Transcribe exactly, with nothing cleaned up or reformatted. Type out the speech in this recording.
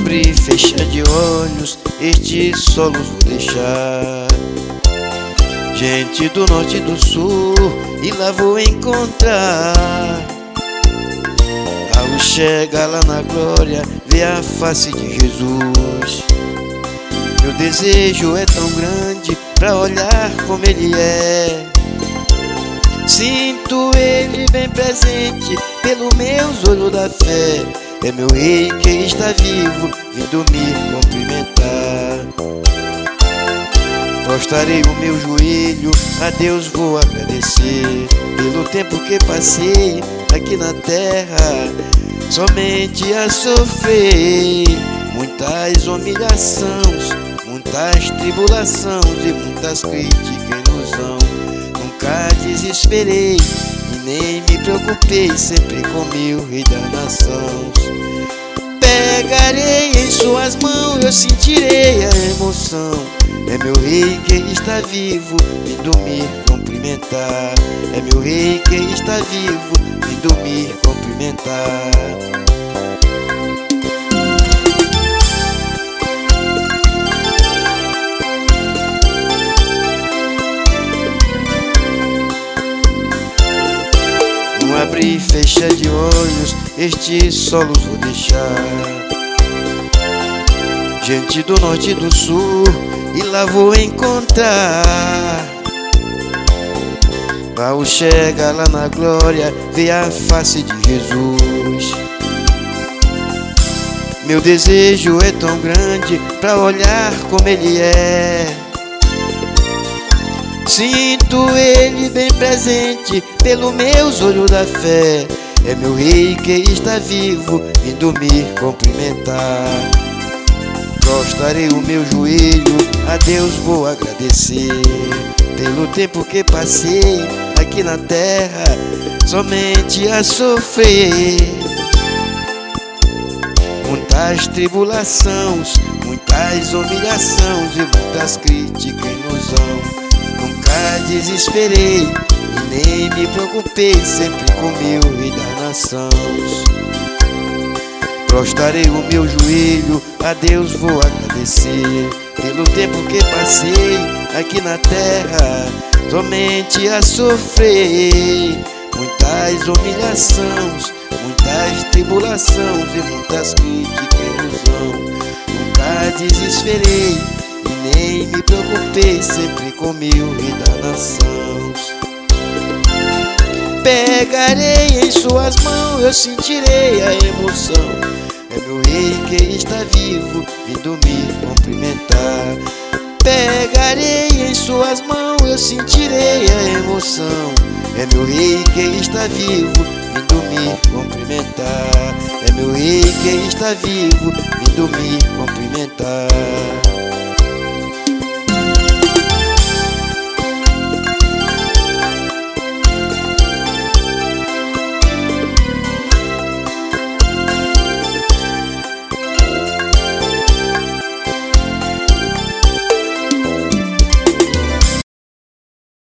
abrir e fechar de olhos, este solo vou deixar. Gente do norte e do sul, e lá vou encontrar. Ao chegar lá na glória, ver a face de Jesus. Meu desejo é tão grande pra olhar como Ele é. Sinto Ele bem presente pelo meus olhos da fé. É meu Rei que está vivo, vindo me cumprimentar. Prostrarei o meu joelho, a Deus vou agradecer pelo tempo que passei aqui na terra, somente a sofrer muitas humilhações, muitas tribulações e muitas críticas e ilusão. Nunca desesperei e nem me preocupei, sempre com meu Rei das nações. Pegarei em suas mãos, eu sentirei a emoção. É meu Rei que está vivo, vindo me cumprimentar. É meu Rei que está vivo, vindo me cumprimentar. Não abrir e fechar de olhos, este solo vou deixar. Gente do norte e do sul, e lá vou encontrar. Ao chegar lá na glória, ver a face de Jesus. Meu desejo é tão grande pra olhar como Ele é. Sinto Ele bem presente pelo meus olhos da fé. É meu Rei que está vivo, vindo me cumprimentar. Prostrarei o meu joelho, a Deus vou agradecer pelo tempo que passei aqui na terra, somente a sofrer muitas tribulações, muitas humilhações e muitas críticas e ilusão. Nunca desesperei e nem me preocupei, sempre com meu Rei das nações. Prostrarei o meu joelho, a Deus vou agradecer pelo tempo que passei aqui na terra, somente a sofrer muitas humilhações, muitas tribulações e muitas críticas e ilusão. Nunca desesperei e nem me preocupei, sempre com meu Rei das nações. Pegarei em suas mãos, eu sentirei a emoção. É meu Rei que está vivo, vindo me cumprimentar. Pegarei em suas mãos, eu sentirei a emoção. É meu Rei que está vivo, vindo me cumprimentar. É meu Rei que está vivo, vindo me cumprimentar.